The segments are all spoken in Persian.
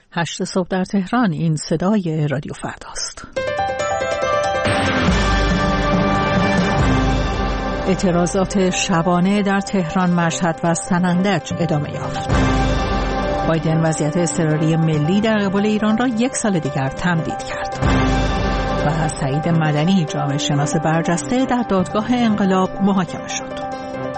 8 صبح در تهران. این صدای رادیو فرداست. اعتراضات شبانه در تهران، مشهد و سنندج ادامه یافت. بایدن وضعیت اضطراری ملی در قبال ایران را 1 سال دیگر تمدید کرد. و سعید مدنی، جامعه شناس برجسته، در دادگاه انقلاب محاکمه شد.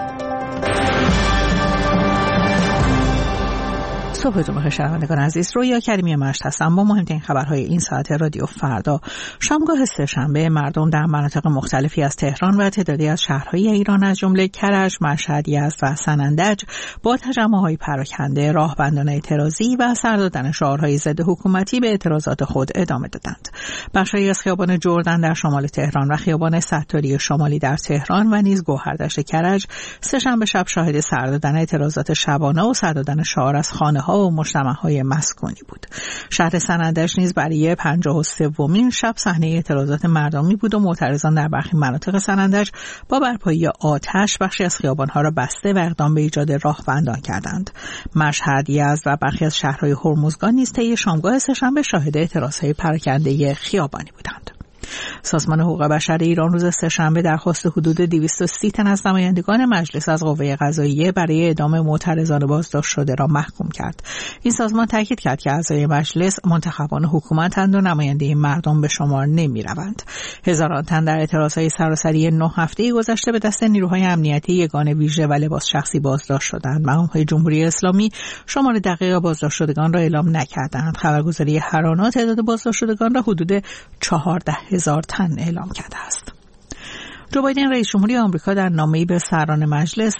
صبحتون بخیر شنوندگان عزیز. رویا کریمی مشت هستم با مهمترین خبرهای این ساعت رادیو فردا. شامگاه سه‌شنبه مردم در مناطق مختلفی از تهران و تعدادی از شهرهای ایران از جمله کرج، مشهد، یزد و سنندج با تجمع‌های پراکنده، راهبندان اعتراضی و سر دادن شعارهای ضد حکومتی به اعتراضات خود ادامه دادند. بخشی از خیابان جردن در شمال تهران و خیابان ستاری شمالی در تهران و نیز گوهردشت کرج سه‌شنبه شب شاهد سر دادن اعتراضات شبانه و سر دادن شعار از خانه‌ها و مجتمع‌های مسکونی بود. شهر سنندج نیز برای 53مین شب صحنه اعتراضات مردمی بود و معترضان در برخی مناطق سنندج با برپایی آتش بخشی از خیابان‌ها را بسته و اقدام به ایجاد راهبندان کردند. مشهد، یزد و برخی از شهرهای هرمزگان نیز طی شامگاه سه‌شنبه شاهد اعتراضهای پراکنده خیابانی بودند. سازمان حقوق بشر ایران روز سه‌شنبه درخواست حدود 230 تن از نمایندگان مجلس از قوه قضاییه برای اعدام معترضان بازداشت شده را محکوم کرد. این سازمان تاکید کرد که اعضای مجلس منتخبان حکومت‌اند و نماینده مردم به شمار نمی‌روند. هزاران تن در اعتراضهای سراسری 9 هفته گذشته به دست نیروهای امنیتی یگان ویژه و لباس شخصی بازداشت شدند. مقام‌های جمهوری اسلامی شمار دقیق بازداشت شدگان را اعلام نکردند. خبرگزاری هرانا تعداد بازداشت شدگان را حدود 14,000 تن اعلام کرده است. جو بایدن رئیس جمهوری آمریکا در نامه‌ای به سران مجلس،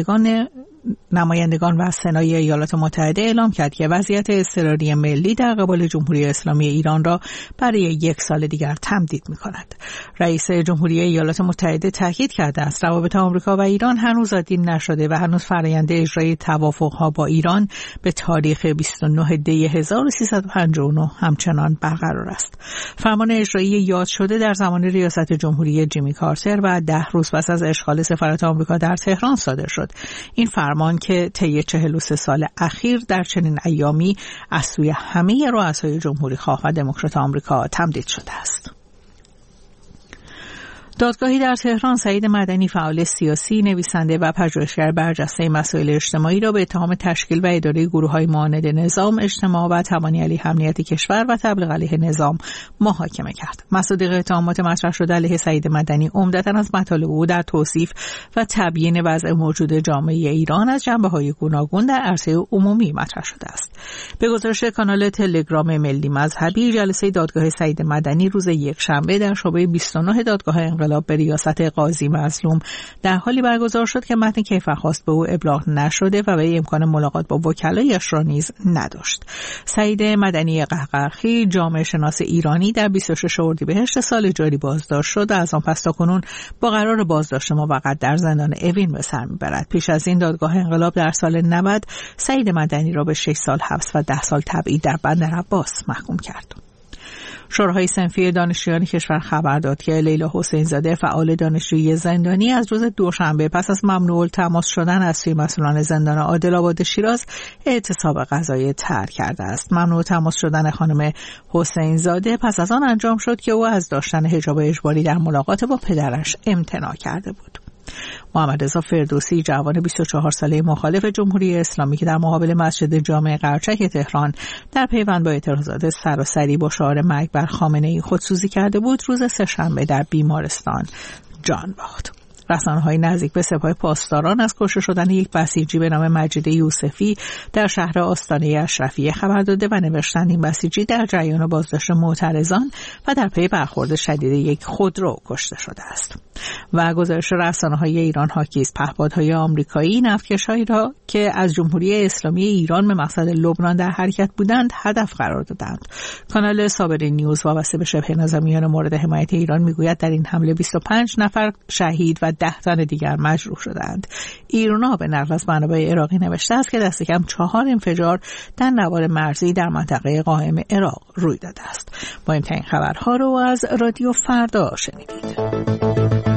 نمایندگان و سنای ایالات متحده اعلام کرد که وضعیت اضطراری ملی در قبال جمهوری اسلامی ایران را برای 1 سال دیگر تمدید می‌کند. رئیس جمهوری ایالات متحده تاکید کرده است روابط آمریکا و ایران هنوز عادی نشده و هنوز فرآیند اجرای توافق‌ها با ایران به تاریخ 29 دی 1359 همچنان برقرار است. فرمان اجرایی یاد شده در زمان ریاست جمهوری جیمی کارتر و 10 روز پس از اشغال سفارت آمریکا در تهران صادر شد. این فرمان که طی 43 سال اخیر در چنین ایامی از سوی همه رؤسای جمهوری خواه و دموکرات آمریکا تمدید شده است. دادگاهی در تهران سعید مدنی، فعال سیاسی، نویسنده و پژوهشگر برجسته مسائل اجتماعی را به اتهام تشکیل و اداره گروه‌های معاند نظام، اجتماع و تبانی علیه امنیت کشور و تبلیغ علیه نظام محاکمه کرد. مصادیق اتهامات مطرح شده علیه سعید مدنی عمدتاً از مطالب او در توصیف و تبیین وضع موجود جامعه ایران از جنبه‌های گوناگون در عرصه عمومی مطرح شده است. به گزارش کانال تلگرام ملی مذهبی، جلسه دادگاه سعید مدنی روز یکشنبه در شعبه 29 دادگاه انقلاب به ریاست قاضی مظلوم در حالی برگزار شد که متن کیفرخواست به او ابلاغ نشده و به امکان ملاقات با وکلایش را نیز نداشت. سعید مدنی قهقرخی، جامعه شناس ایرانی، در 26 اردیبهشت سال جاری بازداشت شد و از آن پس تاکنون با قرار بازداشت موقت در زندان اوین به سر میبرد. پیش از این دادگاه انقلاب در سال 90 سعید مدنی را به 6 سال حبس و 10 سال تبعید در بندرعباس محکوم کرد. شورای صنفی دانشجویان کشور خبر داد که لیلا حسین زاده، فعال دانشجویی زندانی، از روز دوشنبه پس از ممنوع التماس شدن از سوی مسئولان زندان عادل‌آباد شیراز اعتصاب غذایی ترک کرده است. ممنوع تماس شدن خانم حسین زاده پس از آن انجام شد که او از داشتن حجاب اجباری در ملاقات با پدرش امتناع کرده بود. محمد رضا فردوسی، جوان 24 ساله مخالف جمهوری اسلامی که در مقابل مسجد جامع قرچک تهران در پیوند با اعتراضات سراسری با شعار مرگ بر خامنه‌ای خودسوزی کرده بود، روز سه‌شنبه در بیمارستان جان باخت. رسانه‌های نزدیک به سپاه پاسداران از کشته شدن یک بسیجی به نام مجید یوسفی در شهر آستانه اشرفیه خبر داده و نوشتند این بسیجی در جریان بازداشت معترضان و در پی برخورد شدید یک خودرو کشته شده است. و گزارش رسانه‌های ایران حاکی از پهپادهای آمریکایی نفتکش‌هایی را که از جمهوری اسلامی ایران به مقصد لبنان در حرکت بودند هدف قرار دادند. کانال صابری نیوز وابسته به شبه نظامیان مورد حمایت ایران میگوید در این حمله 25 نفر شهید و 10 تن دیگر مجروح شدند. ایرنا به نقل از منابع عراقی نوشته است که دست کم 4 انفجار در نوار مرزی در منطقه قائم عراق روی داده است. مهمترین خبرها رو از رادیو فردا شنیدید.